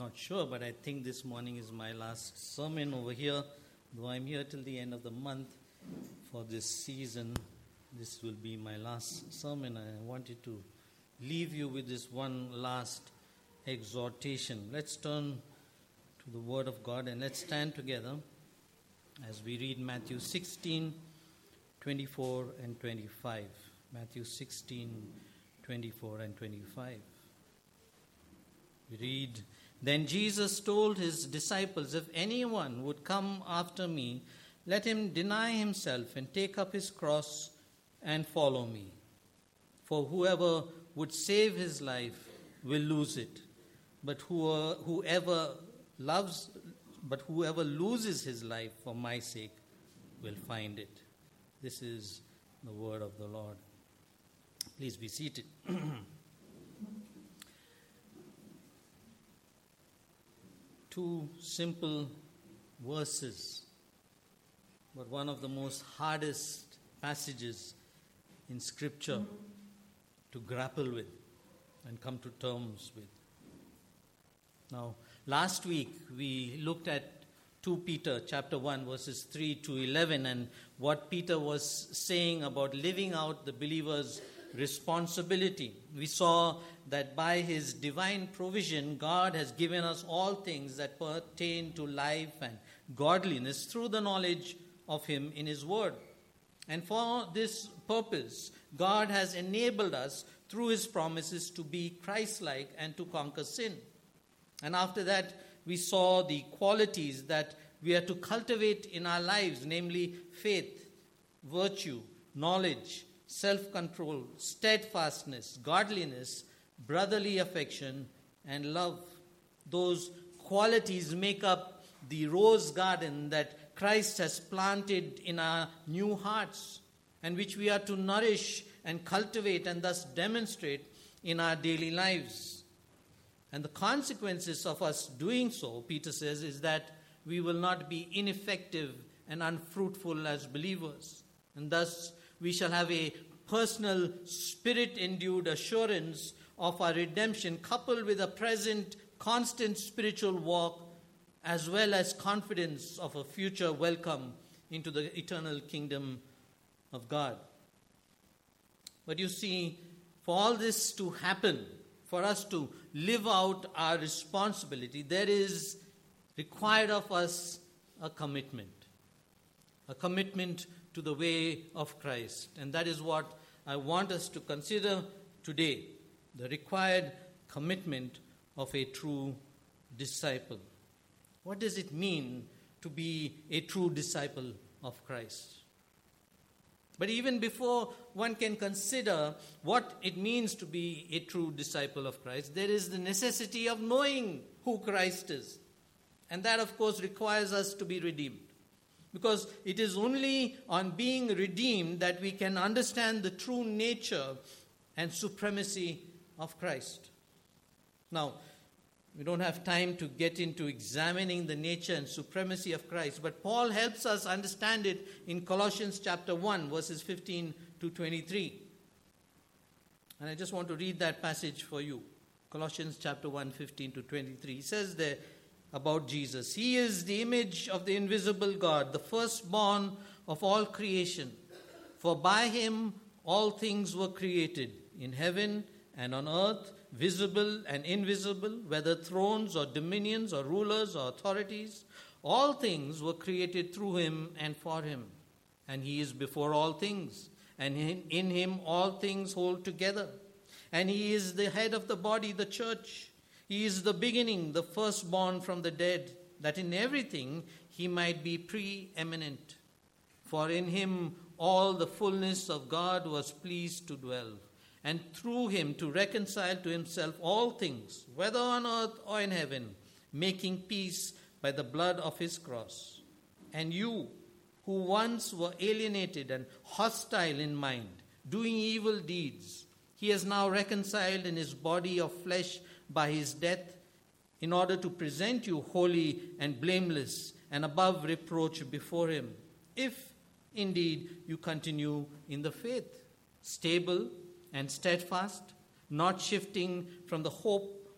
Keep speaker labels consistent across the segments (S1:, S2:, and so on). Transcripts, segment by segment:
S1: not sure, but I think this morning is my last sermon over here. Though I'm here till the end of the month for this season, this will be my last sermon. I wanted to leave you with this one last exhortation. Let's turn to the Word of God and let's stand together as we read Matthew 16, 24 and 25. Matthew 16, 24 and 25. We read, "Then Jesus told his disciples, 'If anyone would come after me, let him deny himself and take up his cross and follow me. For whoever would save his life will lose it, but whoever loses his life for my sake will find it.'" This is the word of the Lord. Please be seated. Two simple verses, but one of the most hardest passages in Scripture to grapple with and come to terms with. Now, last week we looked at 2 Peter chapter 1 verses 3 to 11 and what Peter was saying about living out the believer's responsibility. We saw that by his divine provision, God has given us all things that pertain to life and godliness through the knowledge of him in his word. And for this purpose, God has enabled us through his promises to be Christ-like and to conquer sin. And after that, we saw the qualities that we are to cultivate in our lives, namely faith, virtue, knowledge, self-control, steadfastness, godliness, brotherly affection, and love. Those qualities make up the rose garden that Christ has planted in our new hearts and which we are to nourish and cultivate and thus demonstrate in our daily lives. And the consequences of us doing so, Peter says, is that we will not be ineffective and unfruitful as believers. And thus we shall have a personal, spirit-endued assurance of our redemption coupled with a present, constant spiritual walk as well as confidence of a future welcome into the eternal kingdom of God. But you see, for all this to happen, for us to live out our responsibility, there is required of us a commitment to the way of Christ. And that is what I want us to consider today, the required commitment of a true disciple. What does it mean to be a true disciple of Christ? But even before one can consider what it means to be a true disciple of Christ, there is the necessity of knowing who Christ is. And that, of course, requires us to be redeemed. Because it is only on being redeemed that we can understand the true nature and supremacy of Christ. Now, we don't have time to get into examining the nature and supremacy of Christ, but Paul helps us understand it in Colossians chapter 1, verses 15 to 23. And I just want to read that passage for you. Colossians chapter 1, 15 to 23. He says there about Jesus, "He is the image of the invisible God, the firstborn of all creation. For by him all things were created, in heaven and on earth, visible and invisible, whether thrones or dominions or rulers or authorities. All things were created through him and for him. And he is before all things, and in him all things hold together. And he is the head of the body, the church. He is the beginning, the firstborn from the dead, that in everything he might be preeminent. For in him all the fullness of God was pleased to dwell, and through him to reconcile to himself all things, whether on earth or in heaven, making peace by the blood of his cross. And you, who once were alienated and hostile in mind, doing evil deeds, he has now reconciled in his body of flesh by his death, in order to present you holy and blameless and above reproach before him, if indeed you continue in the faith, stable and steadfast, not shifting from the hope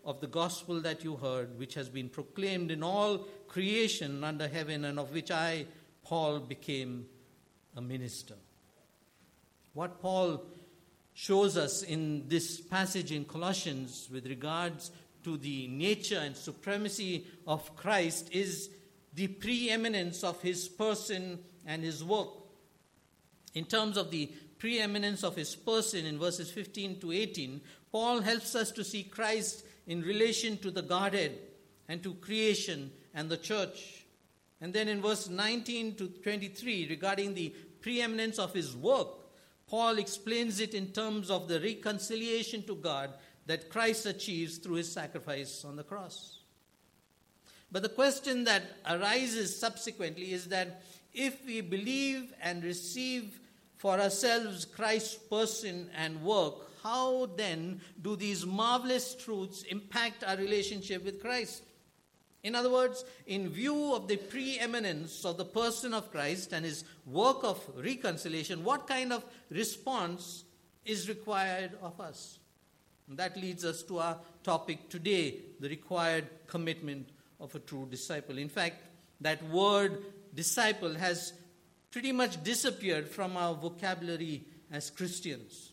S1: of the gospel that you heard, which has been proclaimed in all creation under heaven, and of which I, Paul, became a minister. What Paul shows us in this passage in Colossians with regards to the nature and supremacy of Christ is the preeminence of his person and his work. In terms of the preeminence of his person in verses 15 to 18, Paul helps us to see Christ in relation to the Godhead and to creation and the church. And then in verse 19 to 23, regarding the preeminence of his work, Paul explains it in terms of the reconciliation to God that Christ achieves through his sacrifice on the cross. But the question that arises subsequently is that if we believe and receive for ourselves Christ's person and work, how then do these marvelous truths impact our relationship with Christ? In other words, in view of the preeminence of the person of Christ and his work of reconciliation, what kind of response is required of us? And that leads us to our topic today, the required commitment of a true disciple. In fact, that word disciple has pretty much disappeared from our vocabulary as Christians.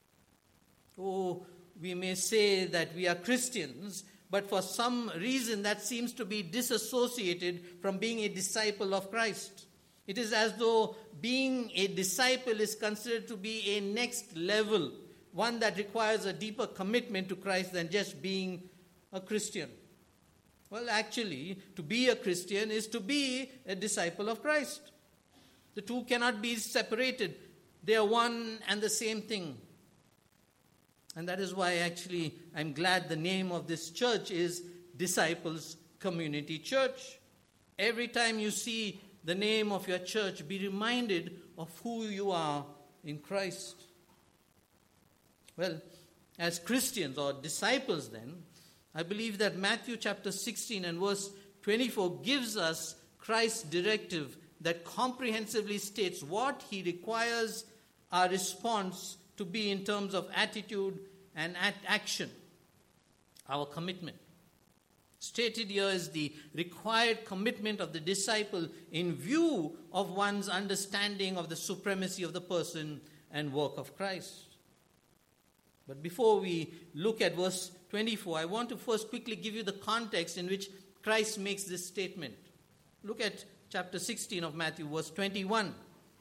S1: Oh, we may say that we are Christians, but for some reason that seems to be disassociated from being a disciple of Christ. It is as though being a disciple is considered to be a next level, one that requires a deeper commitment to Christ than just being a Christian. Well, actually, to be a Christian is to be a disciple of Christ. The two cannot be separated. They are one and the same thing. And that is why actually I'm glad the name of this church is Disciples Community Church. Every time you see the name of your church, be reminded of who you are in Christ. Well, as Christians or disciples then, I believe that Matthew chapter 16 and verse 24 gives us Christ's directive that comprehensively states what he requires our response to be in terms of attitude and action, our commitment. Stated here is the required commitment of the disciple in view of one's understanding of the supremacy of the person and work of Christ. But before we look at verse 24, I want to first quickly give you the context in which Christ makes this statement. Look at chapter 16 of Matthew, verse 21.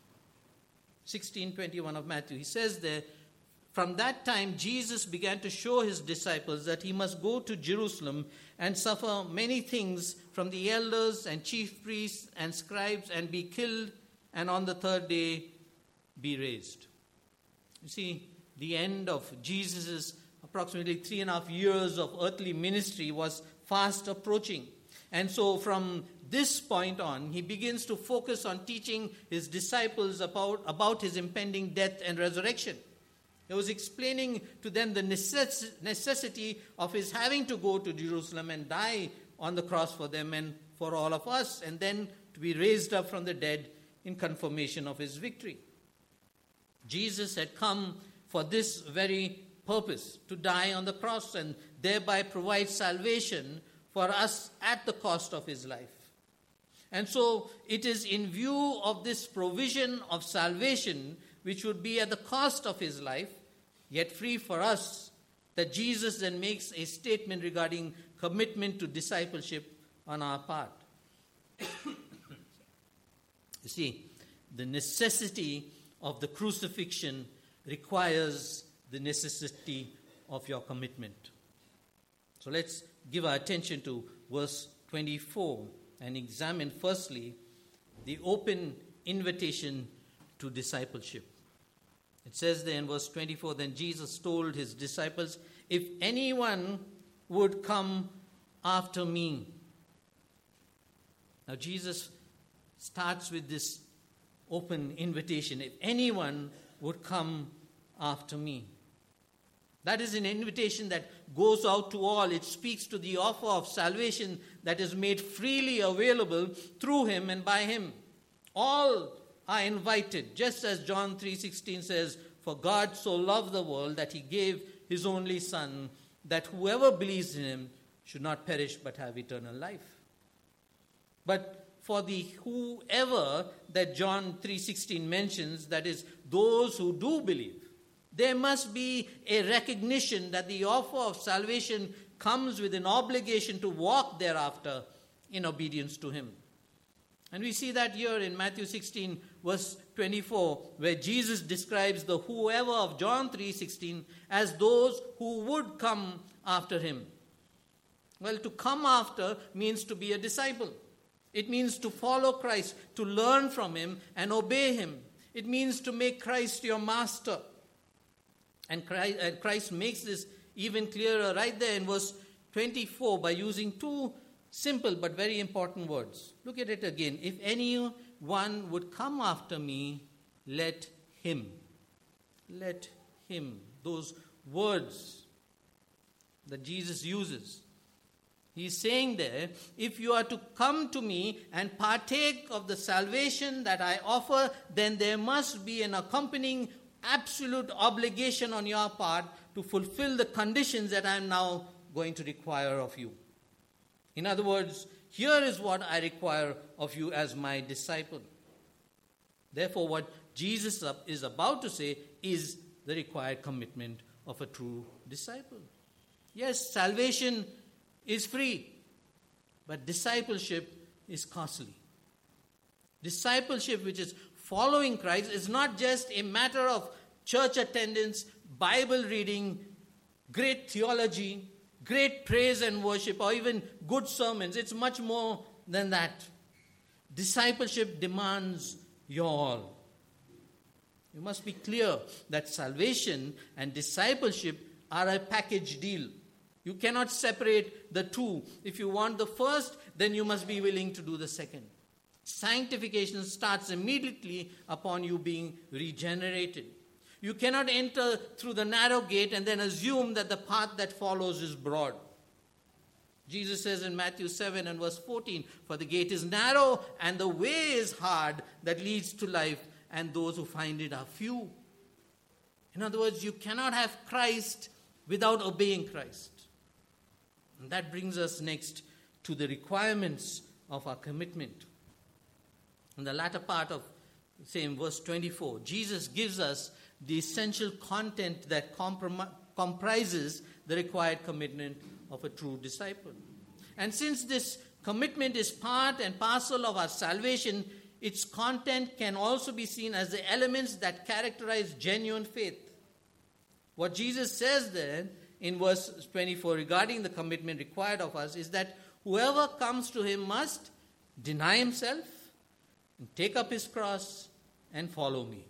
S1: 16:21 of Matthew. He says there, "From that time Jesus began to show his disciples that he must go to Jerusalem and suffer many things from the elders and chief priests and scribes and be killed and on the third day be raised." You see, the end of Jesus' approximately 3.5 years of earthly ministry was fast approaching. And so from this point on, he begins to focus on teaching his disciples about his impending death and resurrection. He was explaining to them the necessity of his having to go to Jerusalem and die on the cross for them and for all of us, and then to be raised up from the dead in confirmation of his victory. Jesus had come for this very purpose, to die on the cross and thereby provide salvation for us at the cost of his life. And so it is in view of this provision of salvation, which would be at the cost of his life, yet free for us, that Jesus then makes a statement regarding commitment to discipleship on our part. You see, the necessity of the crucifixion requires the necessity of your commitment. So let's give our attention to verse 24 and examine firstly the open invitation to discipleship. It says there in verse 24, "Then Jesus told his disciples, 'If anyone would come after me.'" Now Jesus starts with this open invitation. If anyone would come after me. That is an invitation that goes out to all. It speaks to the offer of salvation that is made freely available through him and by him. All are invited, just as John 3:16 says, "For God so loved the world that he gave his only Son, that whoever believes in him should not perish but have eternal life. But for the whoever that John 3:16 mentions, that is, those who do believe, there must be a recognition that the offer of salvation comes with an obligation to walk thereafter in obedience to him. And we see that here in Matthew 16, verse 24, where Jesus describes the whoever of John 3:16 as those who would come after him. Well, to come after means to be a disciple. It means to follow Christ, to learn from him and obey him. It means to make Christ your master. And Christ makes this even clearer right there in verse 24 by using two simple but very important words. Look at it again. If anyone would come after me, let him. Let him. Those words that Jesus uses. He's saying there, if you are to come to me and partake of the salvation that I offer, then there must be an accompanying absolute obligation on your part to fulfill the conditions that I am now going to require of you. In other words, here is what I require of you as my disciple. Therefore, what Jesus is about to say is the required commitment of a true disciple. Yes, salvation is free, but discipleship is costly. Discipleship, which is following Christ, is not just a matter of church attendance, Bible reading, great theology, great praise and worship, or even good sermons. It's much more than that. Discipleship demands your all. You must be clear that salvation and discipleship are a package deal. You cannot separate the two. If you want the first, then you must be willing to do the second. Sanctification starts immediately upon you being regenerated. You cannot enter through the narrow gate and then assume that the path that follows is broad. Jesus says in Matthew 7 and verse 14, for the gate is narrow and the way is hard that leads to life, and those who find it are few. In other words, you cannot have Christ without obeying Christ. And that brings us next to the requirements of our commitment. In the latter part of the same verse 24, Jesus gives us the essential content that comprises the required commitment of a true disciple. And since this commitment is part and parcel of our salvation, its content can also be seen as the elements that characterize genuine faith. What Jesus says there in verse 24 regarding the commitment required of us is that whoever comes to him must deny himself and take up his cross and follow me.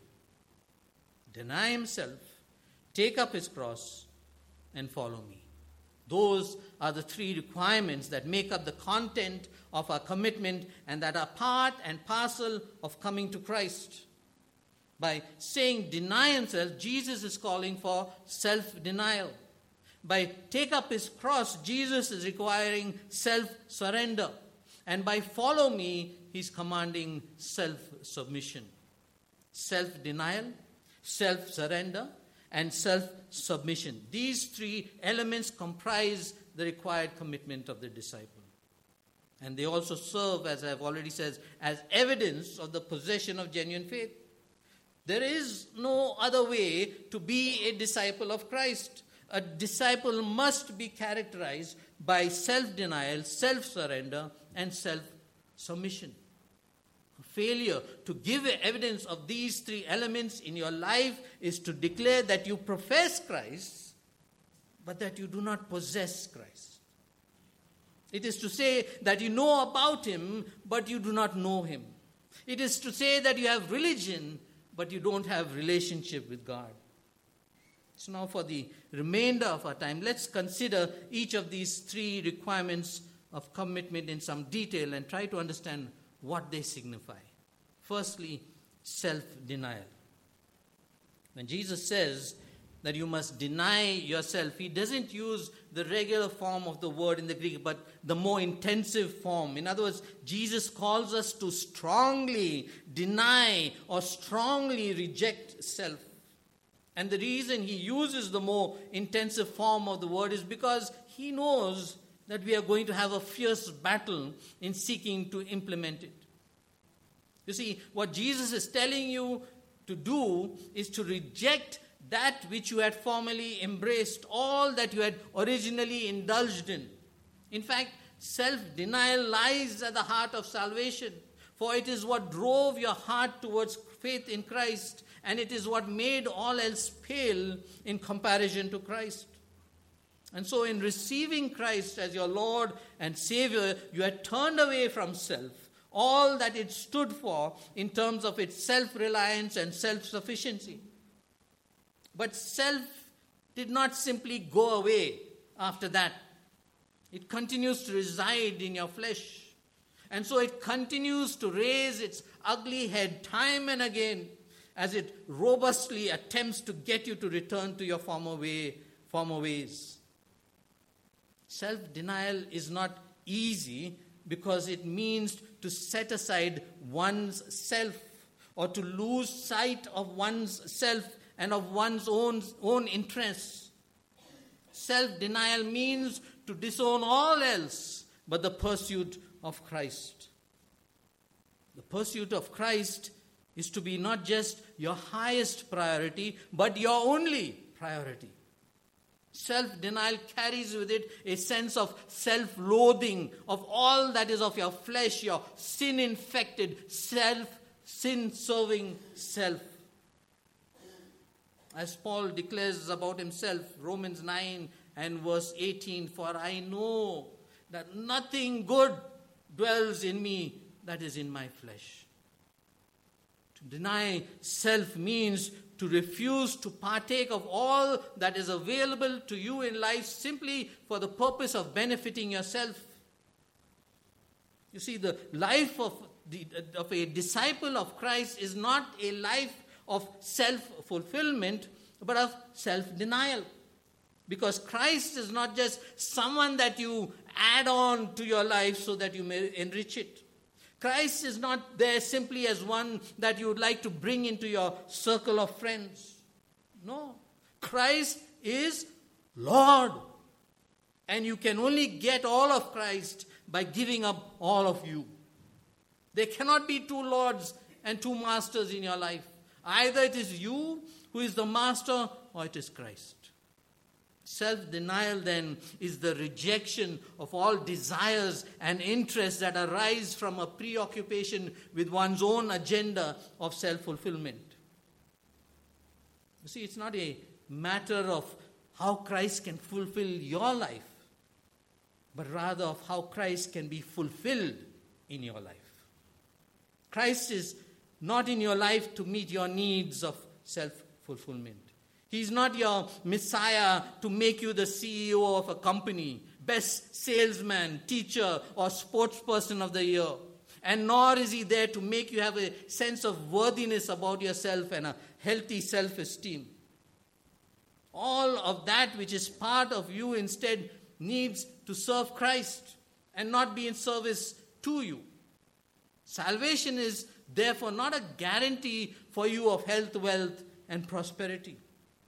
S1: Deny himself, take up his cross and follow me. Those are the three requirements that make up the content of our commitment and that are part and parcel of coming to Christ. By saying deny himself, Jesus is calling for self-denial. By take up his cross, Jesus is requiring self-surrender. And by follow me, he's commanding self-submission. Self-denial, self-surrender, and self-submission. These three elements comprise the required commitment of the disciple. And they also serve, as I've already said, as evidence of the possession of genuine faith. There is no other way to be a disciple of Christ. A disciple must be characterized by self-denial, self-surrender, and self-submission. Failure to give evidence of these three elements in your life is to declare that you profess Christ, but that you do not possess Christ. It is to say that you know about him, but you do not know him. It is to say that you have religion, but you don't have relationship with God. So now for the remainder of our time, let's consider each of these three requirements of commitment in some detail and try to understand what they signify. Firstly, self-denial. When Jesus says that you must deny yourself, he doesn't use the regular form of the word in the Greek, but the more intensive form. In other words, Jesus calls us to strongly deny or strongly reject self. And the reason he uses the more intensive form of the word is because he knows that we are going to have a fierce battle in seeking to implement it. You see, what Jesus is telling you to do is to reject that which you had formerly embraced, all that you had originally indulged in. In fact, self-denial lies at the heart of salvation, for it is what drove your heart towards faith in Christ, and it is what made all else pale in comparison to Christ. And so in receiving Christ as your Lord and Savior, you had turned away from self, all that it stood for in terms of its self-reliance and self-sufficiency. But self did not simply go away after that. It continues to reside in your flesh. And so it continues to raise its ugly head time and again as it robustly attempts to get you to return to your former ways. Self-denial is not easy because it means to set aside one's self or to lose sight of one's self and of one's own interests. Self-denial means to disown all else but the pursuit of Christ. The pursuit of Christ is to be not just your highest priority, but your only priority. Self-denial carries with it a sense of self-loathing of all that is of your flesh, your sin-infected self, sin-serving self. As Paul declares about himself, Romans 9 and verse 18, "For I know that nothing good dwells in me that is in my flesh." To deny self means to refuse to partake of all that is available to you in life simply for the purpose of benefiting yourself. You see, the life of a disciple of Christ is not a life of self-fulfillment, but of self-denial. Because Christ is not just someone that you add on to your life so that you may enrich it. Christ is not there simply as one that you would like to bring into your circle of friends. No. Christ is Lord. And you can only get all of Christ by giving up all of you. There cannot be two lords and two masters in your life. Either it is you who is the master or it is Christ. Self-denial then is the rejection of all desires and interests that arise from a preoccupation with one's own agenda of self-fulfillment. You see, it's not a matter of how Christ can fulfill your life, but rather of how Christ can be fulfilled in your life. Christ is not in your life to meet your needs of self-fulfillment. He's not your Messiah to make you the CEO of a company, best salesman, teacher, or sportsperson of the year. And nor is he there to make you have a sense of worthiness about yourself and a healthy self-esteem. All of that which is part of you instead needs to serve Christ and not be in service to you. Salvation is therefore not a guarantee for you of health, wealth, and prosperity.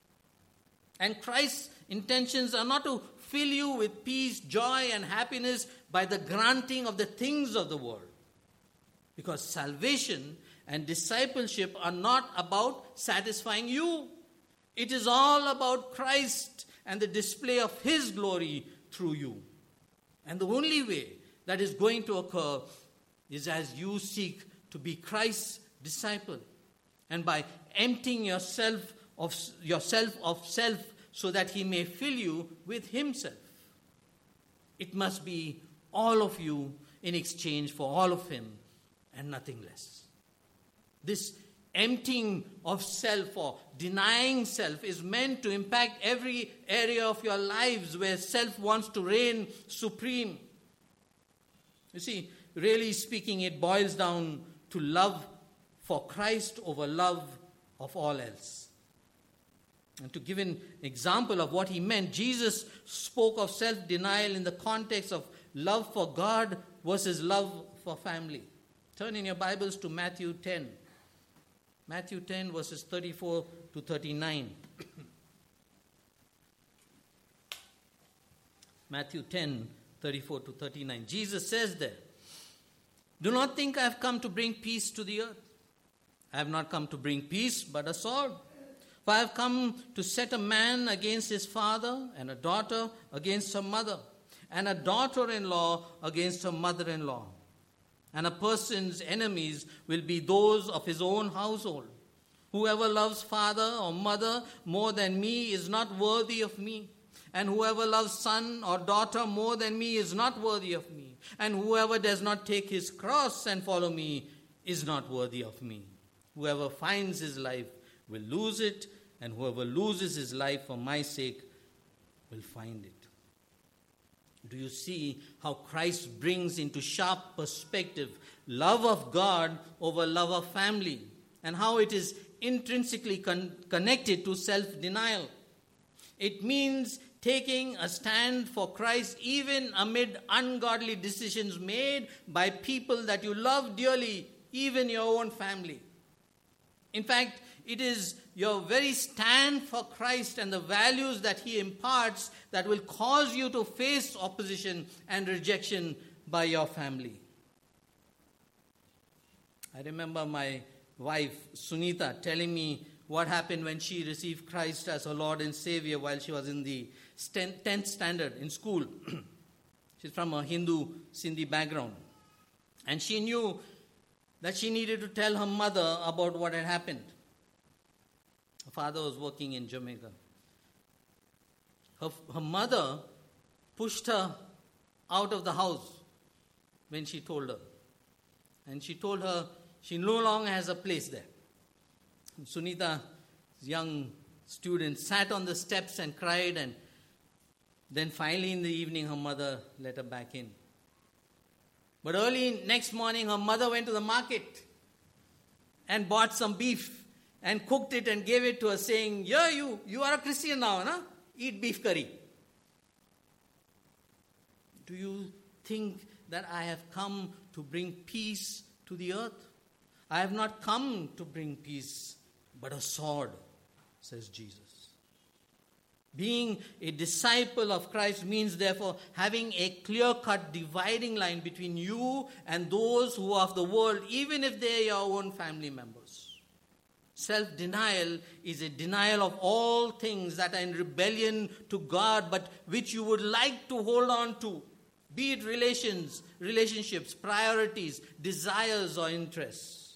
S1: And Christ's intentions are not to fill you with peace, joy, and happiness by the granting of the things of the world. Because salvation and discipleship are not about satisfying you. It is all about Christ and the display of His glory through you. And the only way that is going to occur is as you seek to be Christ's disciple. And by emptying yourself of self so that He may fill you with Himself. It must be all of you in exchange for all of Him and nothing less. This emptying of self or denying self is meant to impact every area of your lives where self wants to reign supreme. You see, really speaking, it boils down to love for Christ over love of all else. And to give an example of what he meant, Jesus spoke of self-denial in the context of love for God versus love for family. Turn in your Bibles to Matthew 10. Matthew 10 verses 34 to 39. Matthew 10:34 to 39. Jesus says there, "Do not think I have come to bring peace to the earth. I have not come to bring peace, but a sword. For I have come to set a man against his father, and a daughter against her mother, and a daughter-in-law against her mother-in-law. And a person's enemies will be those of his own household. Whoever loves father or mother more than me is not worthy of me. And whoever loves son or daughter more than me is not worthy of me. And whoever does not take his cross and follow me is not worthy of me. Whoever finds his life will lose it, and whoever loses his life for my sake will find it." Do you see how Christ brings into sharp perspective love of God over love of family, and how it is intrinsically connected to self-denial? It means taking a stand for Christ even amid ungodly decisions made by people that you love dearly, even your own family. In fact, it is your very stand for Christ and the values that he imparts that will cause you to face opposition and rejection by your family. I remember my wife, Sunita, telling me what happened when she received Christ as her Lord and Savior while she was in the 10th standard in school. She's from a Hindu Sindhi background. And she knew that she needed to tell her mother about what had happened. Her father was working in Jamaica. Her mother pushed her out of the house when she told her. And she told her she no longer has a place there. And Sunita, young student, sat on the steps and cried, and then finally in the evening her mother let her back in. But early next morning her mother went to the market and bought some beef and cooked it and gave it to her, saying, "Here, you are a Christian now, na? Eat beef curry." Do you think that I have come to bring peace to the earth? I have not come to bring peace, but a sword, says Jesus. Being a disciple of Christ means, therefore, having a clear-cut dividing line between you and those who are of the world, even if they are your own family members. Self-denial is a denial of all things that are in rebellion to God, but which you would like to hold on to, be it relationships, priorities, desires, or interests.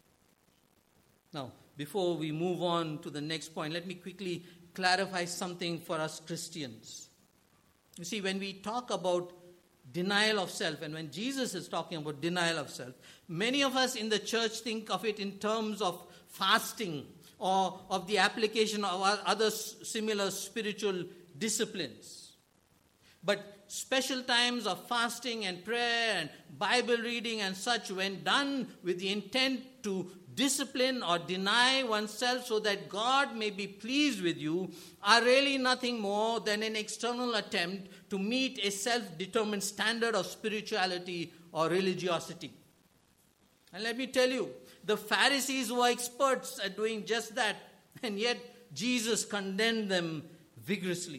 S1: Now, before we move on to the next point, let me quickly clarify something for us Christians. You see, when we talk about denial of self, and when Jesus is talking about denial of self, many of us in the church think of it in terms of fasting or of the application of other similar spiritual disciplines. But special times of fasting and prayer and Bible reading and such, when done with the intent to discipline or deny oneself so that God may be pleased with you, are really nothing more than an external attempt to meet a self-determined standard of spirituality or religiosity. And let me tell you, the Pharisees were experts at doing just that, and yet Jesus condemned them vigorously.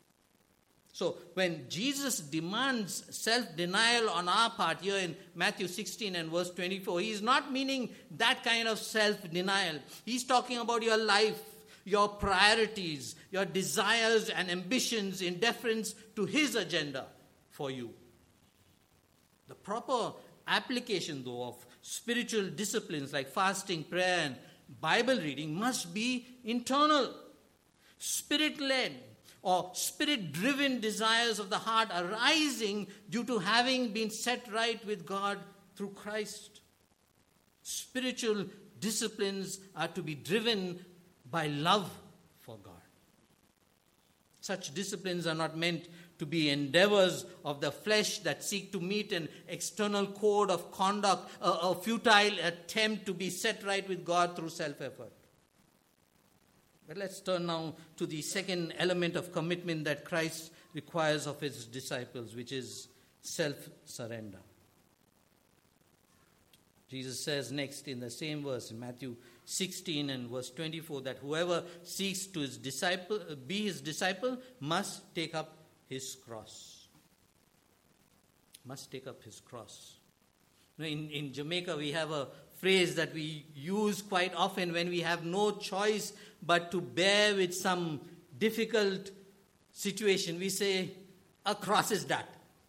S1: So when Jesus demands self-denial on our part here in Matthew 16 and verse 24, he is not meaning that kind of self-denial. He's talking about your life, your priorities, your desires and ambitions in deference to his agenda for you. The proper application, though, of spiritual disciplines like fasting, prayer, and Bible reading must be internal, spirit-led, or spirit-driven desires of the heart arising due to having been set right with God through Christ. Spiritual disciplines are to be driven by love for God. Such disciplines are not meant to be endeavors of the flesh that seek to meet an external code of conduct, a futile attempt to be set right with God through self-effort. But let's turn now to the second element of commitment that Christ requires of his disciples, which is self-surrender. Jesus says next in the same verse, in Matthew 16 and verse 24, that whoever seeks to be his disciple must take up his cross. must take up his cross. In Jamaica, we have a phrase that we use quite often when we have no choice but to bear with some difficult situation. We say, a cross is that.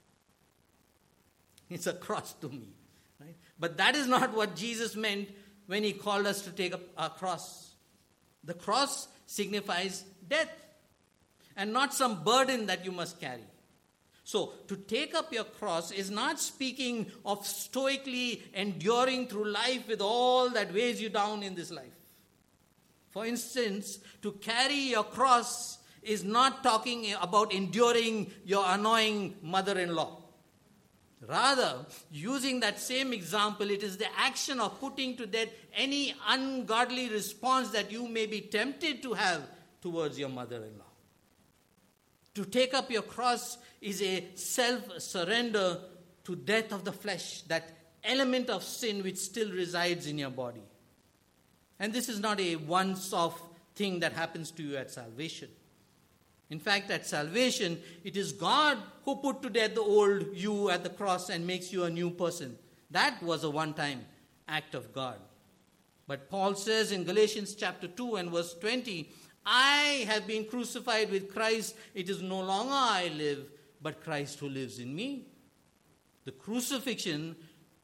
S1: It's a cross to me. Right? But that is not what Jesus meant when he called us to take up our cross. The cross signifies death and not some burden that you must carry. So, to take up your cross is not speaking of stoically enduring through life with all that weighs you down in this life. For instance, to carry your cross is not talking about enduring your annoying mother-in-law. Rather, using that same example, it is the action of putting to death any ungodly response that you may be tempted to have towards your mother-in-law. To take up your cross is a self-surrender to death of the flesh, that element of sin which still resides in your body. And this is not a once-off thing that happens to you at salvation. In fact, at salvation, it is God who put to death the old you at the cross and makes you a new person. That was a one-time act of God. But Paul says in Galatians chapter 2 and verse 20, I have been crucified with Christ. It is no longer I live, but Christ who lives in me. That crucifixion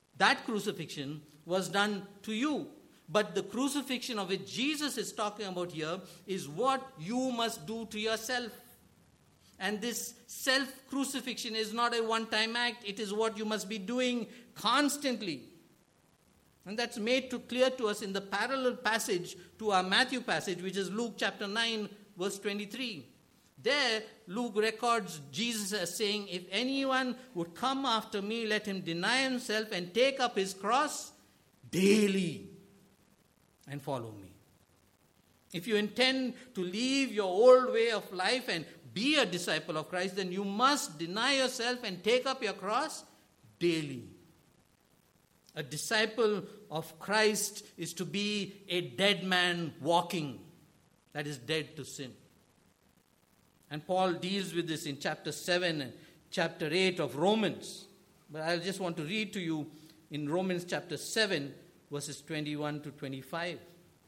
S1: was done to you. But the crucifixion of which Jesus is talking about here is what you must do to yourself. And this self-crucifixion is not a one-time act. It is what you must be doing constantly. And that's made clear to us in the parallel passage to our Matthew passage, which is Luke chapter 9, verse 23. There, Luke records Jesus as saying, if anyone would come after me, let him deny himself and take up his cross daily and follow me. If you intend to leave your old way of life and be a disciple of Christ, then you must deny yourself and take up your cross daily. A disciple of Christ is to be a dead man walking, that is dead to sin. And Paul deals with this in chapter 7 and chapter 8 of Romans. But I just want to read to you in Romans chapter 7, verses 21 to 25.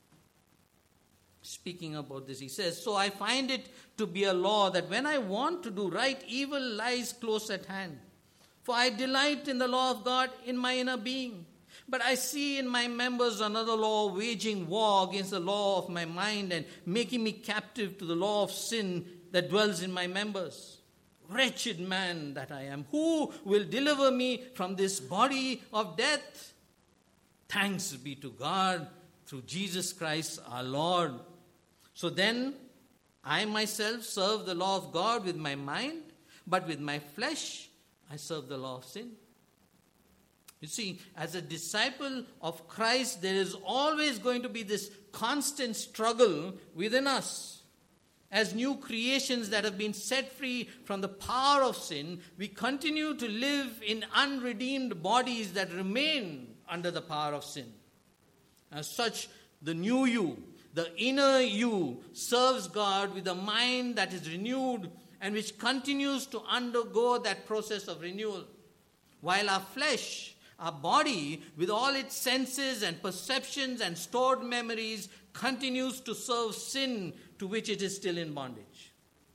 S1: Speaking about this, he says, so I find it to be a law that when I want to do right, evil lies close at hand. For I delight in the law of God in my inner being. But I see in my members another law waging war against the law of my mind and making me captive to the law of sin that dwells in my members. Wretched man that I am, who will deliver me from this body of death? Thanks be to God through Jesus Christ our Lord. So then, I myself serve the law of God with my mind, but with my flesh, I serve the law of sin. You see, as a disciple of Christ, there is always going to be this constant struggle within us. As new creations that have been set free from the power of sin, we continue to live in unredeemed bodies that remain under the power of sin. As such, the new you, the inner you, serves God with a mind that is renewed and which continues to undergo that process of renewal. While our flesh, our body, with all its senses and perceptions and stored memories, continues to serve sin to which it is still in bondage.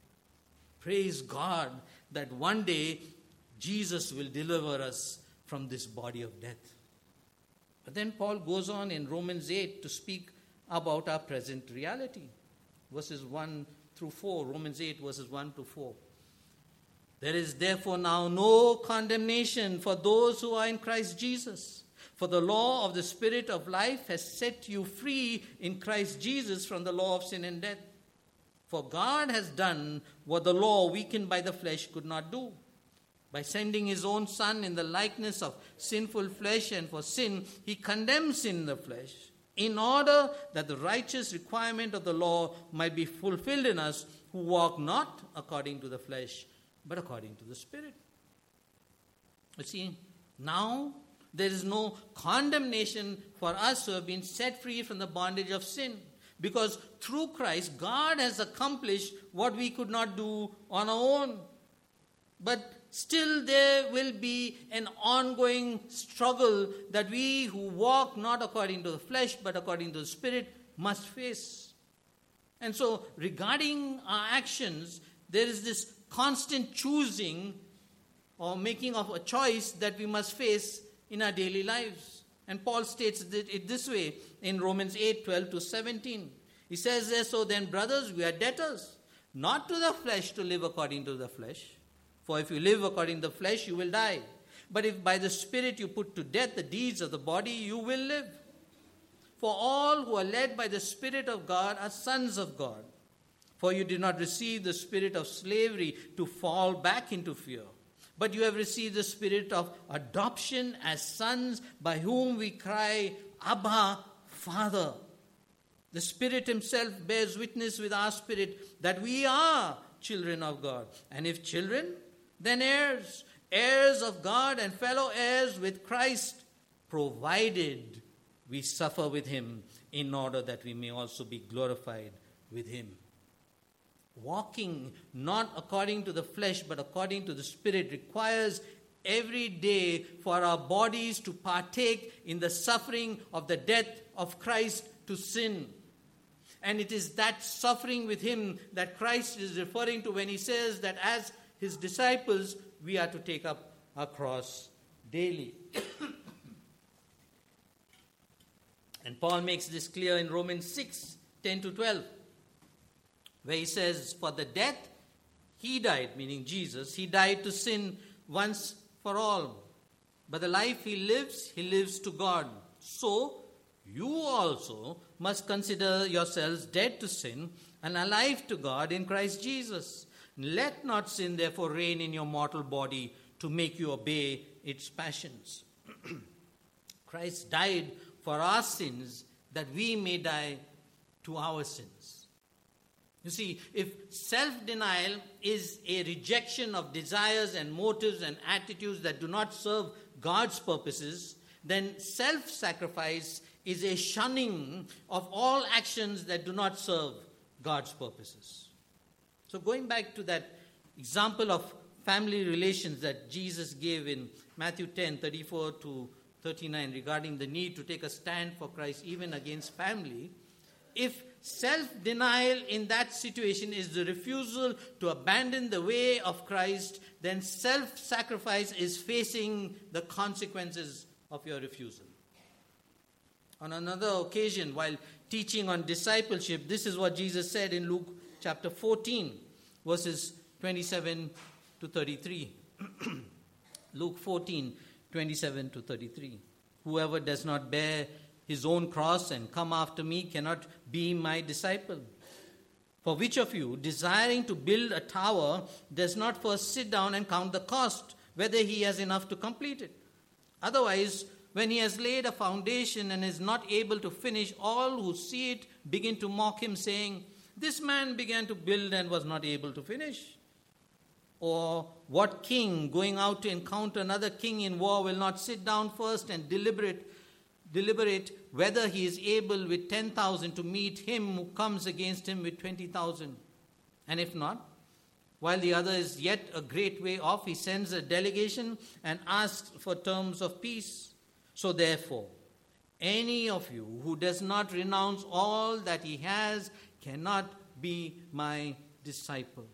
S1: Praise God that one day Jesus will deliver us from this body of death. But then Paul goes on in Romans 8 to speak about our present reality. Verses 1 through 4, Romans 8 verses 1 to 4. There is therefore now no condemnation for those who are in Christ Jesus. For the law of the Spirit of life has set you free in Christ Jesus from the law of sin and death. For God has done what the law, weakened by the flesh, could not do. By sending his own Son in the likeness of sinful flesh, and for sin, he condemns sin in the flesh, in order that the righteous requirement of the law might be fulfilled in us who walk not according to the flesh, but according to the Spirit. You see, now there is no condemnation for us who have been set free from the bondage of sin. Because through Christ, God has accomplished what we could not do on our own. But still there will be an ongoing struggle that we who walk not according to the flesh but according to the Spirit must face. And so regarding our actions, there is this constant choosing or making of a choice that we must face in our daily lives. And Paul states it this way in Romans 8:12-17. He says there, so then, brothers, we are debtors, not to the flesh to live according to the flesh. For if you live according to the flesh, you will die. But if by the Spirit you put to death the deeds of the body, you will live. For all who are led by the Spirit of God are sons of God. For you did not receive the spirit of slavery to fall back into fear, but you have received the spirit of adoption as sons, by whom we cry, Abba, Father. The Spirit himself bears witness with our spirit that we are children of God. And if children, then heirs, heirs of God and fellow heirs with Christ, provided we suffer with him, in order that we may also be glorified with him. Walking not according to the flesh but according to the Spirit requires every day for our bodies to partake in the suffering of the death of Christ to sin. And it is that suffering with him that Christ is referring to when he says that as his disciples, we are to take up our cross daily. And Paul makes this clear in Romans 6:10-12, where he says, for the death he died, meaning Jesus, he died to sin once for all. But the life he lives to God. So you also must consider yourselves dead to sin and alive to God in Christ Jesus. Let not sin therefore reign in your mortal body to make you obey its passions. Christ died for our sins that we may die to our sins. You see, if self-denial is a rejection of desires and motives and attitudes that do not serve God's purposes, then self-sacrifice is a shunning of all actions that do not serve God's purposes. So going back to that example of family relations that Jesus gave in Matthew 10:34-39 regarding the need to take a stand for Christ even against family, if self-denial in that situation is the refusal to abandon the way of Christ, then self-sacrifice is facing the consequences of your refusal. On another occasion, while teaching on discipleship, this is what Jesus said in Luke chapter 14, verses 27-33. Luke 14:27-33. Whoever does not bear his own cross and come after me cannot be my disciple. For which of you, desiring to build a tower, does not first sit down and count the cost, whether he has enough to complete it? Otherwise, when he has laid a foundation and is not able to finish, all who see it begin to mock him, saying, this man began to build and was not able to finish. Or what king going out to encounter another king in war will not sit down first and deliberate whether he is able with 10,000 to meet him who comes against him with 20,000? And if not, while the other is yet a great way off, he sends a delegation and asks for terms of peace. So therefore, any of you who does not renounce all that he has cannot be my disciple.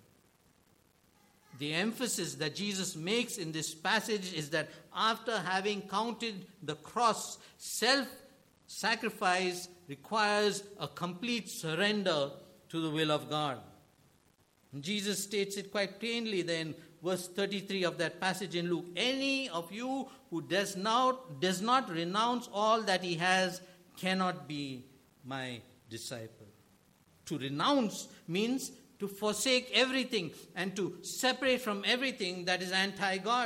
S1: The emphasis that Jesus makes in this passage is that after having counted the cross, self-sacrifice requires a complete surrender to the will of God. And Jesus states it quite plainly then, verse 33 of that passage in Luke. Any of you who does not renounce all that he has cannot be my disciple. To renounce means to forsake everything and to separate from everything that is anti-God.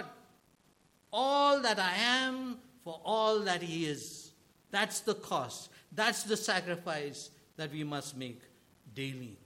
S1: All that I am for all that he is. That's the cost. That's the sacrifice that we must make daily.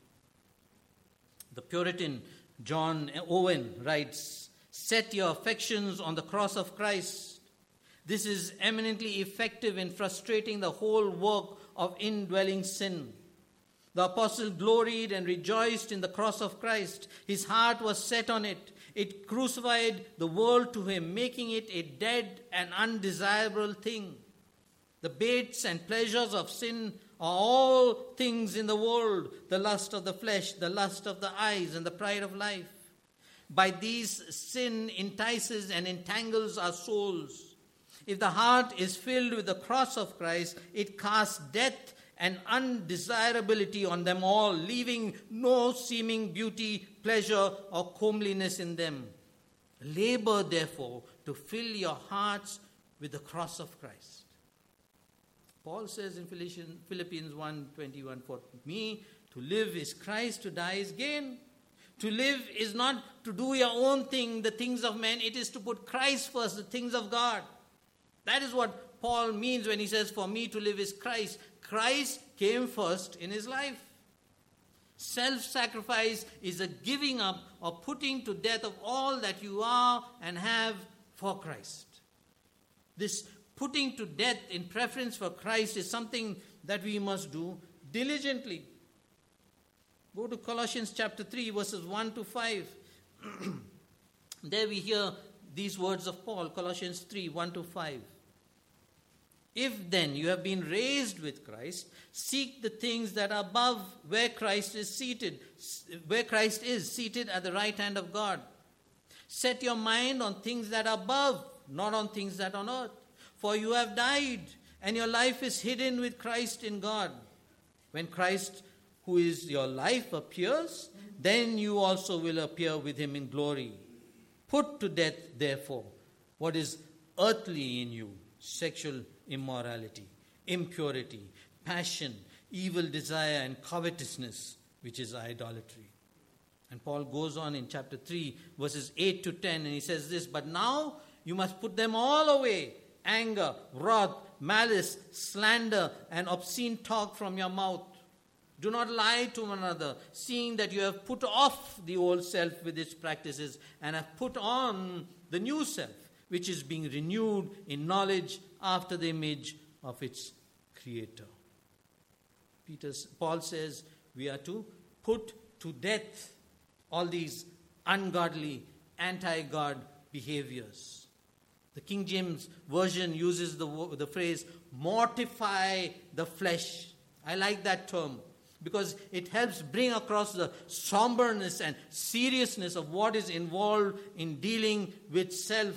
S1: The Puritan John Owen writes, set your affections on the cross of Christ. This is eminently effective in frustrating the whole work of indwelling sin. The apostle gloried and rejoiced in the cross of Christ. His heart was set on it, It crucified the world to him, making it a dead and undesirable thing. The baits and pleasures of sin are all things in the world, the lust of the flesh, the lust of the eyes, and the pride of life. By these, sin entices and entangles our souls. If the heart is filled with the cross of Christ, it casts death and undesirability on them all, leaving no seeming beauty, pleasure, or comeliness in them. Labor, therefore, to fill your hearts with the cross of Christ. Paul says in Philippians 1:21, for me to live is Christ, to die is gain. To live is not to do your own thing, the things of men. It is to put Christ first, the things of God. That is what Paul means when he says, for me to live is Christ. Christ came first in his life. Self-sacrifice is a giving up or putting to death of all that you are and have for Christ. This putting to death in preference for Christ is something that we must do diligently. Go to Colossians chapter 3, verses 1 to 5. There we hear these words of Paul, Colossians 3, 1 to 5. If then you have been raised with Christ, seek the things that are above, where Christ is seated at the right hand of God. Set your mind on things that are above, not on things that are on earth. For you have died, and your life is hidden with Christ in God. When Christ, who is your life, appears, then you also will appear with him in glory. Put to death, therefore, what is earthly in you: sexual immorality, impurity, passion, evil desire, and covetousness, which is idolatry. And Paul goes on in chapter 3, verses 8 to 10, and he says this, but now you must put them all away: anger, wrath, malice, slander, and obscene talk from your mouth. Do not lie to one another, seeing that you have put off the old self with its practices and have put on the new self, which is being renewed in knowledge after the image of its creator. Paul says we are to put to death all these ungodly, anti-God behaviors. The King James Version uses the phrase, mortify the flesh. I like that term, because it helps bring across the somberness and seriousness of what is involved in dealing with self.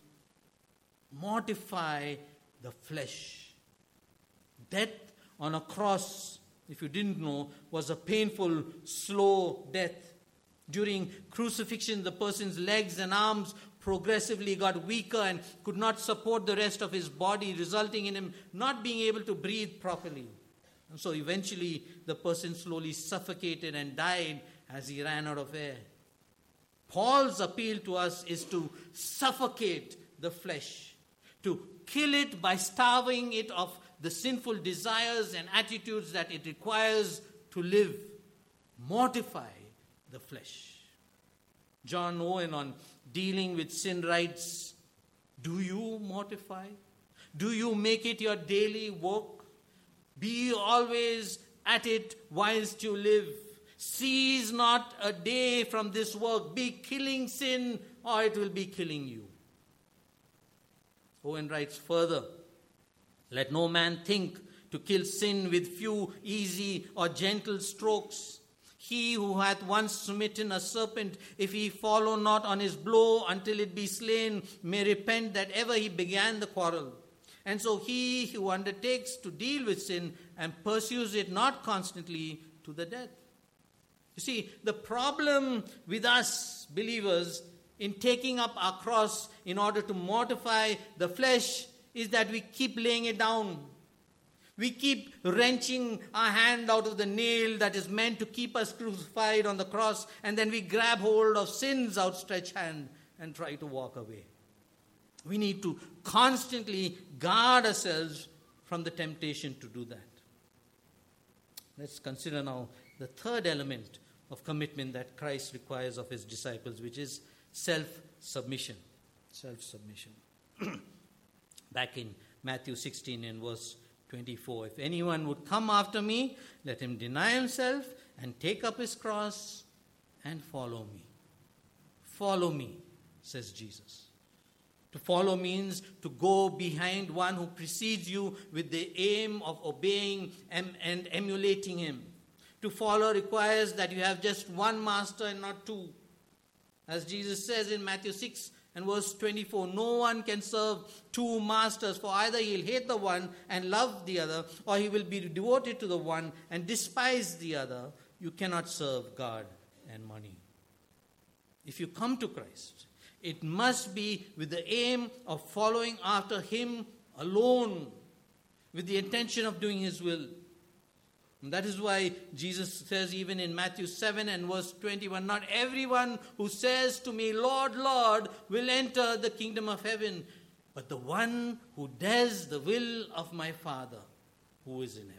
S1: Mortify the flesh. Death on a cross, if you didn't know, was a painful, slow death. During crucifixion, the person's legs and arms progressively got weaker and could not support the rest of his body, resulting in him not being able to breathe properly. And so eventually the person slowly suffocated and died as he ran out of air. Paul's appeal to us is to suffocate the flesh, to kill it by starving it of the sinful desires and attitudes that it requires to live. Mortify the flesh. John Owen, on dealing with sin, writes, do you mortify? Do you make it your daily work? Be always at it whilst you live. Cease not a day from this work. Be killing sin, or it will be killing you. Owen writes further, let no man think to kill sin with few easy or gentle strokes. He who hath once smitten a serpent, if he follow not on his blow until it be slain, may repent that ever he began the quarrel. And so he who undertakes to deal with sin and pursues it not constantly to the death. You see, the problem with us believers in taking up our cross in order to mortify the flesh is that we keep laying it down. We keep wrenching our hand out of the nail that is meant to keep us crucified on the cross, and then we grab hold of sin's outstretched hand and try to walk away. We need to constantly guard ourselves from the temptation to do that. Let's consider now the third element of commitment that Christ requires of his disciples, which is self-submission. Self-submission. Back in Matthew 16 and verse 24, if anyone would come after me, let him deny himself and take up his cross and follow me. Follow me, says Jesus. To follow means to go behind one who precedes you with the aim of obeying and emulating him. To follow requires that you have just one master and not two. As Jesus says in Matthew 6 and verse 24, no one can serve two masters, for either he'll hate the one and love the other, or he will be devoted to the one and despise the other. You cannot serve God and money. If you come to Christ, it must be with the aim of following after him alone, with the intention of doing his will. And that is why Jesus says even in Matthew 7 and verse 21, not everyone who says to me, Lord, Lord, will enter the kingdom of heaven, but the one who does the will of my Father who is in heaven.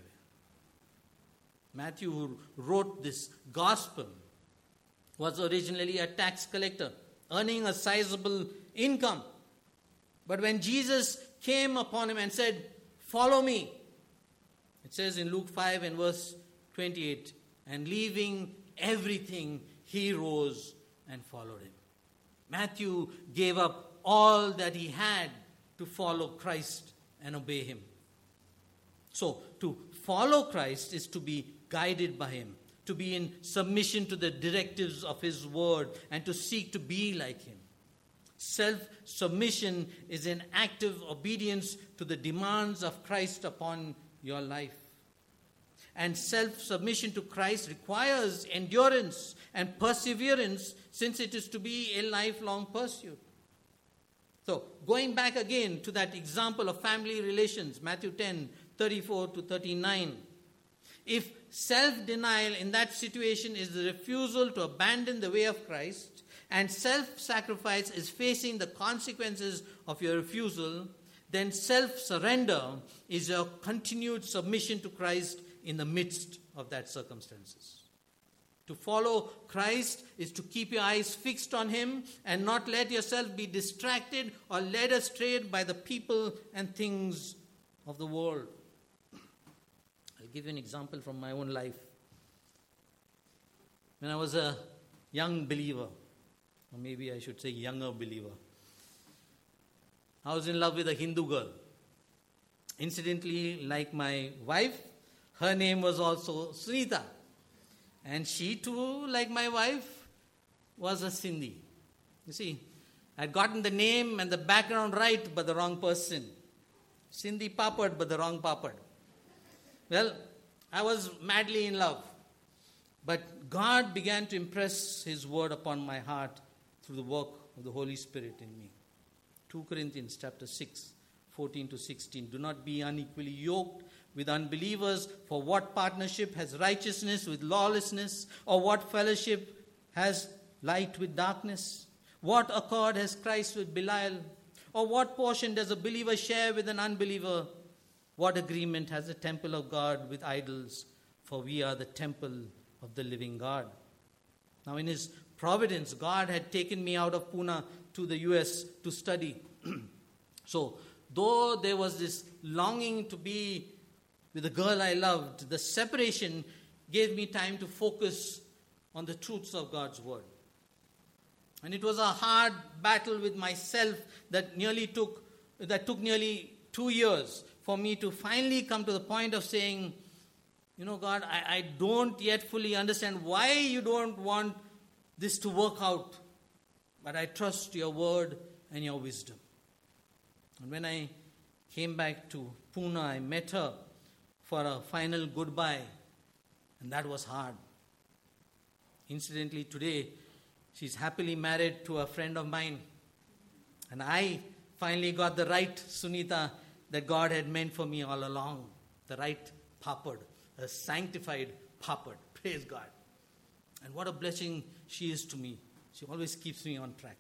S1: Matthew, who wrote this gospel, was originally a tax collector, earning a sizable income. But when Jesus came upon him and said, follow me, it says in Luke 5 and verse 28, and leaving everything, he rose and followed him. Matthew gave up all that he had to follow Christ and obey him. So, to follow Christ is to be guided by him, to be in submission to the directives of his word, and to seek to be like him. Self-submission is an active obedience to the demands of Christ upon your life. And self-submission to Christ requires endurance and perseverance, since it is to be a lifelong pursuit. So, going back again to that example of family relations, Matthew 10, 34 to 39. If self-denial in that situation is the refusal to abandon the way of Christ, and self-sacrifice is facing the consequences of your refusal, then self-surrender is your continued submission to Christ in the midst of that circumstances. To follow Christ is to keep your eyes fixed on him and not let yourself be distracted or led astray by the people and things of the world. I'll give you an example from my own life. When I was a young believer, or maybe I should say younger believer, I was in love with a Hindu girl. Incidentally, like my wife, her name was also Sunita. And she too, like my wife, was a Sindhi. You see, I'd gotten the name and the background right, but the wrong person. Sindhi Papad, but the wrong Papad. Well, I was madly in love. But God began to impress his word upon my heart through the work of the Holy Spirit in me. 2 Corinthians chapter 6, 14 to 16. Do not be unequally yoked with unbelievers, for what partnership has righteousness with lawlessness? Or what fellowship has light with darkness? What accord has Christ with Belial? Or what portion does a believer share with an unbeliever? What agreement has the temple of God with idols? For we are the temple of the living God. Now in his providence, God had taken me out of Pune to the US to study. So, though there was this longing to be with the girl I loved, the separation gave me time to focus on the truths of God's word. And it was a hard battle with myself that took nearly 2 years for me to finally come to the point of saying, you know, God, I don't yet fully understand why you don't want this to work out, but I trust your word and your wisdom. And when I came back to Pune, I met her for a final goodbye, and that was hard. Incidentally, today, she's happily married to a friend of mine, and I finally got the right Sunita that God had meant for me all along, the right Papad, a sanctified Papad. Praise God. And what a blessing she is to me. She always keeps me on track.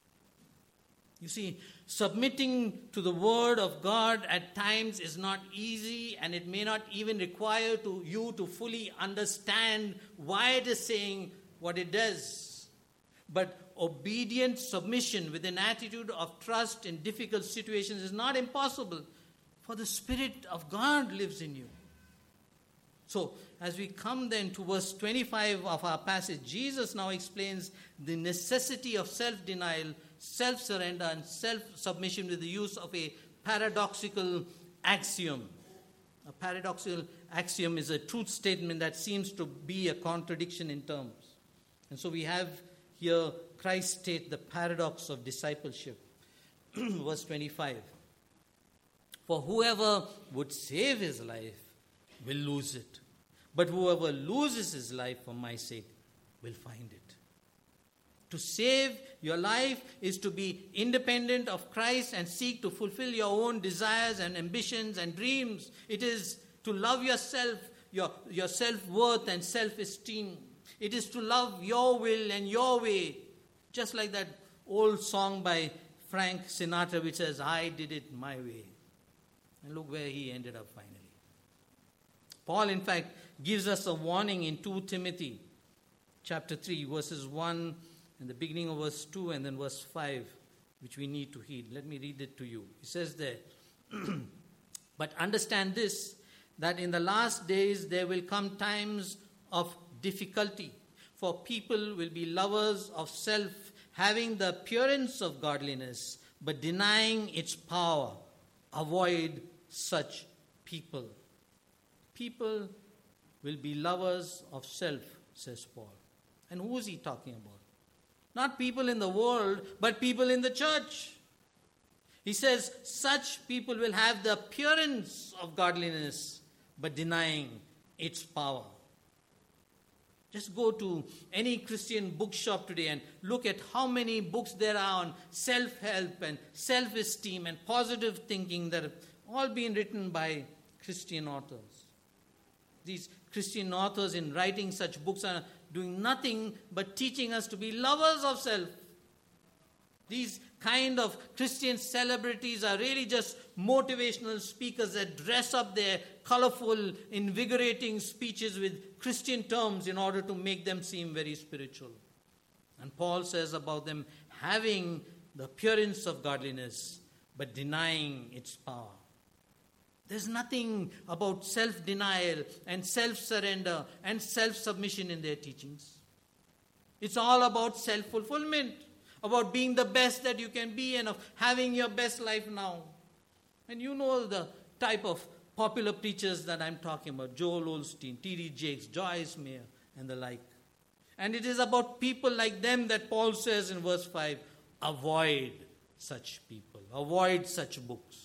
S1: You see, submitting to the word of God at times is not easy, and it may not even require you to fully understand why it is saying what it does. But obedient submission with an attitude of trust in difficult situations is not impossible, for the Spirit of God lives in you. So, as we come then to verse 25 of our passage, Jesus now explains the necessity of self-denial, self-surrender, and self-submission with the use of a paradoxical axiom. A paradoxical axiom is a truth statement that seems to be a contradiction in terms. And so we have here Christ state the paradox of discipleship. Verse 25. For whoever would save his life will lose it. But whoever loses his life for my sake will find it. To save your life is to be independent of Christ and seek to fulfill your own desires and ambitions and dreams. It is to love yourself, your self-worth and self-esteem. It is to love your will and your way. Just like that old song by Frank Sinatra which says, I did it my way. And look where he ended up finally. Paul, in fact, gives us a warning in 2 Timothy chapter 3, verses 1 and the beginning of verse 2 and then verse 5, which we need to heed. Let me read it to you. He says there, but understand this, that in the last days there will come times of difficulty, for people will be lovers of self, having the appearance of godliness, but denying its power. Avoid such people. People will be lovers of self, says Paul. And who is he talking about? Not people in the world, but people in the church. He says, such people will have the appearance of godliness, but denying its power. Just go to any Christian bookshop today and look at how many books there are on self-help and self-esteem and positive thinking that have all been written by Christian authors. These Christian authors in writing such books are doing nothing but teaching us to be lovers of self. These kind of Christian celebrities are really just motivational speakers that dress up their colorful, invigorating speeches with Christian terms in order to make them seem very spiritual. And Paul says about them having the appearance of godliness, but denying its power. There's nothing about self-denial and self-surrender and self-submission in their teachings. It's all about self-fulfillment, about being the best that you can be and of having your best life now. And you know the type of popular preachers that I'm talking about, Joel Osteen, T.D. Jakes, Joyce Meyer, and the like. And it is about people like them that Paul says in verse 5, avoid such people, avoid such books.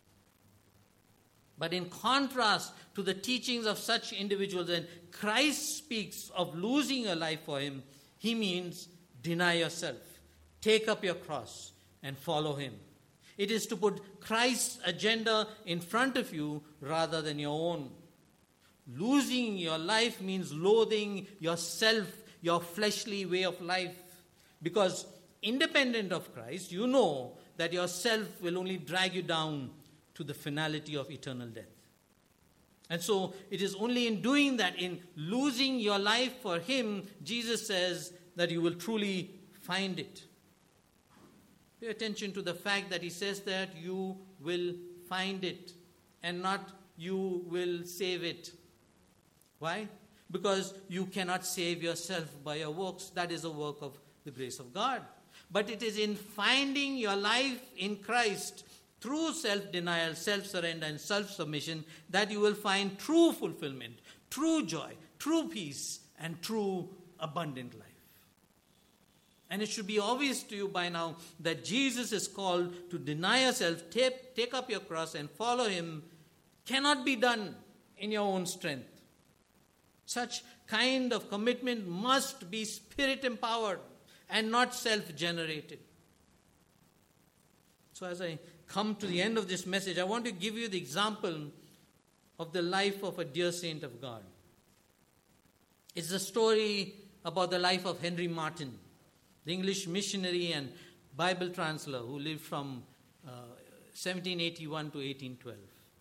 S1: But in contrast to the teachings of such individuals, when Christ speaks of losing your life for him, he means deny yourself, take up your cross, and follow him. It is to put Christ's agenda in front of you rather than your own. Losing your life means loathing yourself, your fleshly way of life. Because independent of Christ, you know that yourself will only drag you down to the finality of eternal death. And so it is only in doing that, in losing your life for him, Jesus says that you will truly find it. Pay attention to the fact that he says that you will find it and not you will save it. Why? Because you cannot save yourself by your works. That is a work of the grace of God. But it is in finding your life in Christ through self-denial, self-surrender, and self-submission that you will find true fulfillment, true joy, true peace, and true abundant life. And it should be obvious to you by now that Jesus is called to deny yourself, take up your cross, and follow him cannot be done in your own strength. Such kind of commitment must be spirit-empowered and not self-generated. So as I come to the end of this message, I want to give you the example of the life of a dear saint of God. It's a story about the life of Henry Martyn, the English missionary and Bible translator who lived from 1781 to 1812.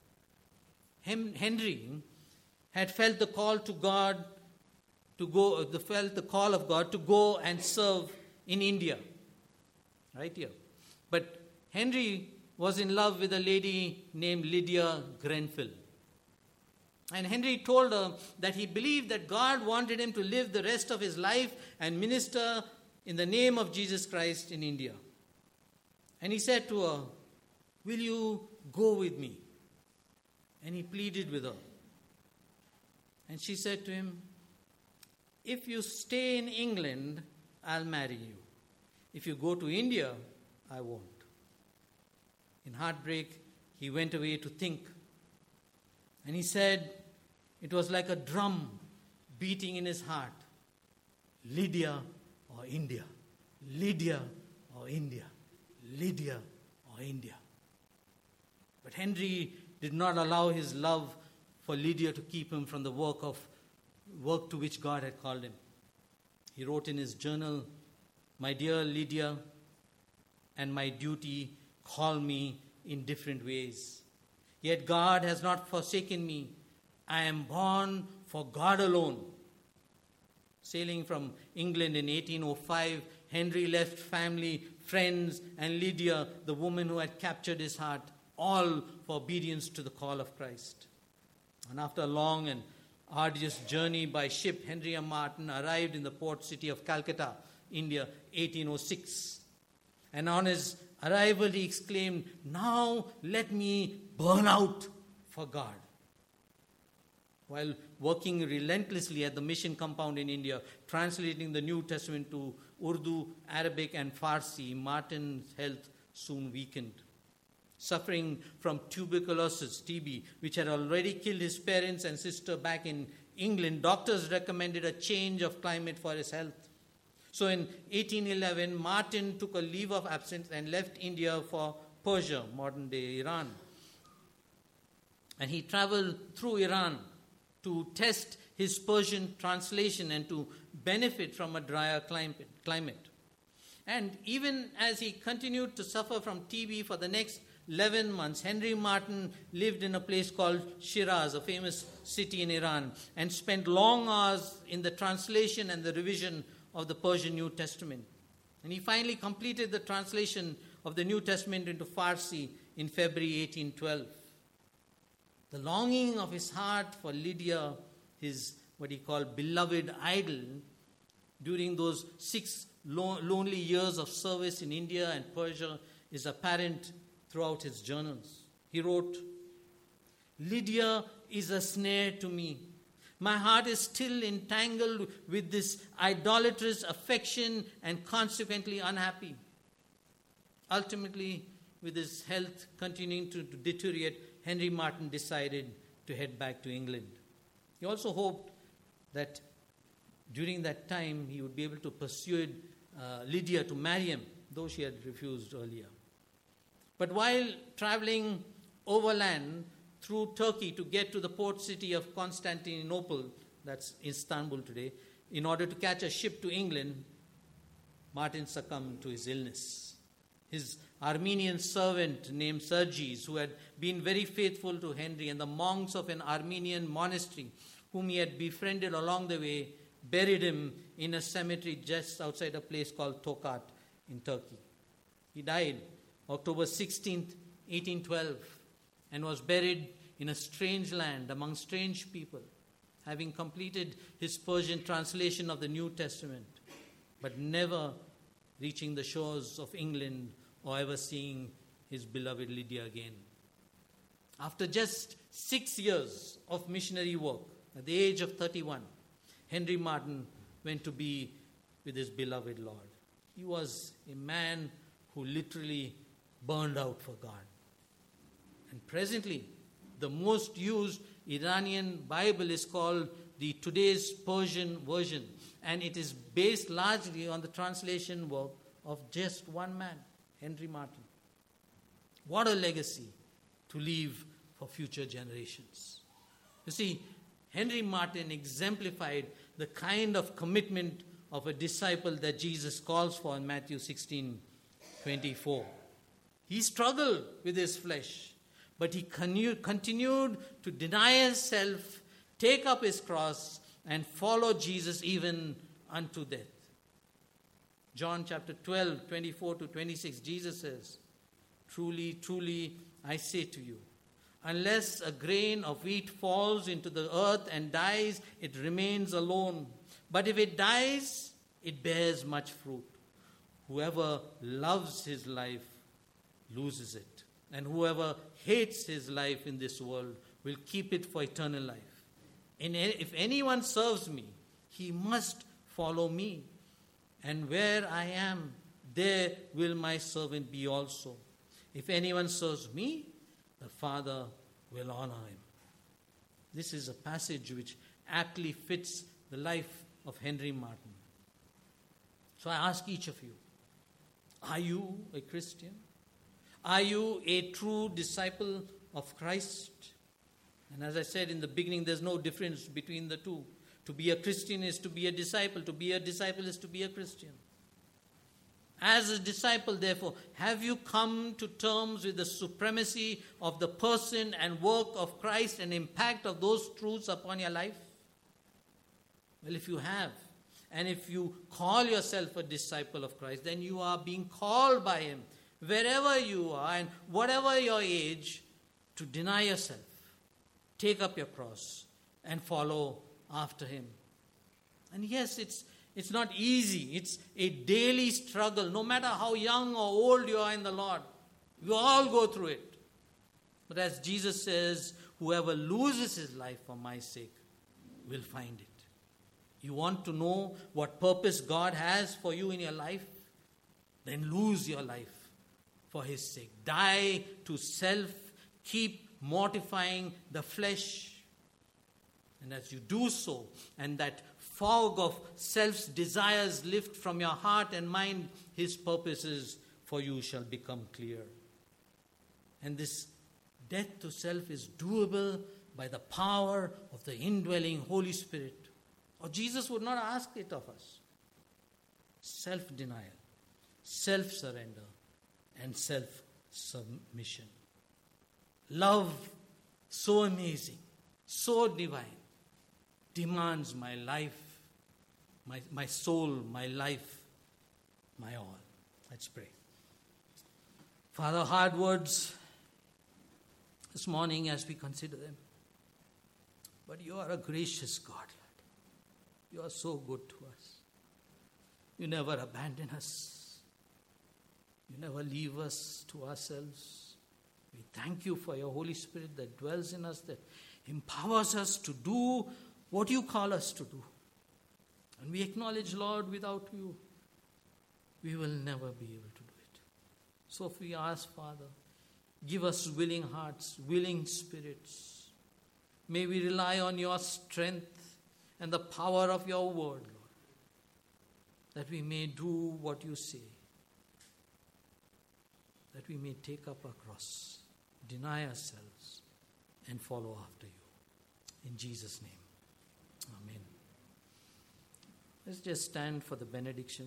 S1: Henry had felt the call to God felt the call of God to go and serve in India, right here. But Henry was in love with a lady named Lydia Grenfell. And Henry told her that he believed that God wanted him to live the rest of his life and minister in the name of Jesus Christ in India. And he said to her, "Will you go with me?" And he pleaded with her. And she said to him, "If you stay in England, I'll marry you. If you go to India, I won't." In heartbreak, he went away to think. And he said it was like a drum beating in his heart. Lydia or India. Lydia or India. Lydia or India. But Henry did not allow his love for Lydia to keep him from the work to which God had called him. He wrote in his journal, "My dear Lydia, and my duty call me in different ways. Yet God has not forsaken me. I am born for God alone." Sailing from England in 1805, Henry left family, friends, and Lydia, the woman who had captured his heart, all for obedience to the call of Christ. And after a long and arduous journey by ship, Henry Martyn arrived in the port city of Calcutta, India, 1806. And on his arrival, he exclaimed, "Now let me burn out for God." While working relentlessly at the mission compound in India, translating the New Testament to Urdu, Arabic, and Farsi, Martyn's health soon weakened. Suffering from tuberculosis, TB, which had already killed his parents and sister back in England, doctors recommended a change of climate for his health. So in 1811, Martyn took a leave of absence and left India for Persia, modern-day Iran. And he traveled through Iran to test his Persian translation and to benefit from a drier climate. And even as he continued to suffer from TB for the next 11 months, Henry Martyn lived in a place called Shiraz, a famous city in Iran, and spent long hours in the translation and the revision of the Persian New Testament. And he finally completed the translation of the New Testament into Farsi in February 1812. The longing of his heart for Lydia, his what he called beloved idol, during those 6 lonely years of service in India and Persia is apparent throughout his journals. He wrote, "Lydia is a snare to me. My heart is still entangled with this idolatrous affection and consequently unhappy." Ultimately, with his health continuing to deteriorate, Henry Martyn decided to head back to England. He also hoped that during that time he would be able to persuade Lydia to marry him, though she had refused earlier. But while traveling overland through Turkey to get to the port city of Constantinople, that's Istanbul today, in order to catch a ship to England, Martyn succumbed to his illness. His Armenian servant named Sergius, who had been very faithful to Henry, and the monks of an Armenian monastery whom he had befriended along the way, buried him in a cemetery just outside a place called Tokat in Turkey. He died October 16th, 1812, and was buried in a strange land among strange people, having completed his Persian translation of the New Testament, but never reaching the shores of England or ever seeing his beloved Lydia again. After just 6 years of missionary work, at the age of 31, Henry Martyn went to be with his beloved Lord. He was a man who literally burned out for God. And presently, the most used Iranian Bible is called the Today's Persian Version, and it is based largely on the translation work of just one man, Henry Martyn. What a legacy to leave for future generations. You see, Henry Martyn exemplified the kind of commitment of a disciple that Jesus calls for in Matthew 16:24. He struggled with his flesh, but he continued to deny himself, take up his cross, and follow Jesus even unto death. John chapter 12, 24 to 26, Jesus says, "Truly, truly, I say to you, Unless a grain of wheat falls into the earth and dies, it remains alone. But if it dies, it bears much fruit. Whoever loves his life loses it. And whoever hates his life in this world will keep it for eternal life. And if anyone serves me, he must follow me. And where I am, there will my servant be also. If anyone serves me, the Father will honor him. This is a passage which aptly fits the life of Henry Martyn. So I ask each of you, are you a Christian? Are you a true disciple of Christ? And as I said in the beginning, there's no difference between the two. To be a Christian is to be a disciple. To be a disciple is to be a Christian. As a disciple, therefore, have you come to terms with the supremacy of the person and work of Christ and impact of those truths upon your life? Well, if you have, and if you call yourself a disciple of Christ, then you are being called by Him, wherever you are and whatever your age, to deny yourself, take up your cross, and follow after Him. And yes, it's not easy. It's a daily struggle. No matter how young or old you are in the Lord, you all go through it. But as Jesus says, whoever loses his life for my sake will find it. You want to know what purpose God has for you in your life? Then lose your life for His sake. Die to self. Keep mortifying the flesh. And as you do so, and that fog of self's desires lift from your heart and mind, His purposes for you shall become clear. And this death to self is doable by the power of the indwelling Holy Spirit. Or Jesus would not ask it of us. Self-denial, self-surrender, and self-submission. Love so amazing, so divine, demands my life, my soul, my life, my all. Let's pray. Father, hard words this morning as we consider them. But you are a gracious God, Lord. You are so good to us. You never abandon us. You never leave us to ourselves. We thank you for your Holy Spirit that dwells in us, that empowers us to do what you call us to do. And we acknowledge, Lord, without you, we will never be able to do it. So if we ask, Father, give us willing hearts, willing spirits. May we rely on your strength and the power of your word, Lord, that we may do what you say, that we may take up our cross, deny ourselves, and follow after you. In Jesus' name, amen. Let's just stand for the benediction.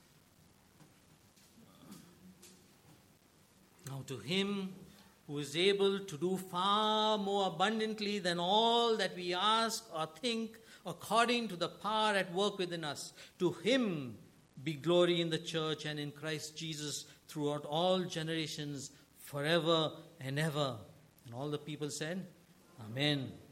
S1: Now to Him who is able to do far more abundantly than all that we ask or think, according to the power at work within us, to Him be glory in the church and in Christ Jesus throughout all generations, forever and ever. And all the people said, Amen.